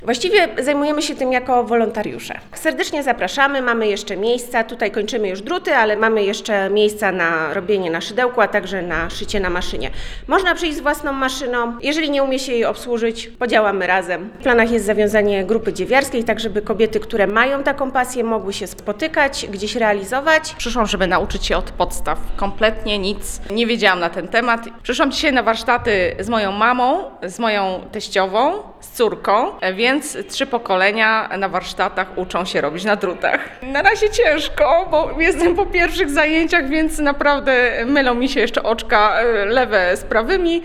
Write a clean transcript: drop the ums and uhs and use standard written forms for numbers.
Właściwie zajmujemy się tym jako wolontariusze. Serdecznie zapraszamy, mamy jeszcze miejsca, tutaj kończymy już druty, ale mamy jeszcze miejsca na robienie na szydełku, a także na szycie na maszynie. Można przyjść z własną maszyną, jeżeli nie umie się jej obsłużyć, podziałamy razem. W planach jest zawiązanie grupy dziewiarskiej, tak żeby kobiety, które mają taką pasję, mogły się spotykać, gdzieś realizować. Przyszłam, żeby nauczyć się od podstaw. Kompletnie nic nie wiedziałam na ten temat. Przyszłam dzisiaj na warsztaty z moją mamą, z moją teściową, z córką, więc 3 pokolenia na warsztatach uczą się robić na drutach. Na razie ciężko, bo jestem po pierwszych zajęciach, więc naprawdę mylą mi się jeszcze oczka lewe z prawymi,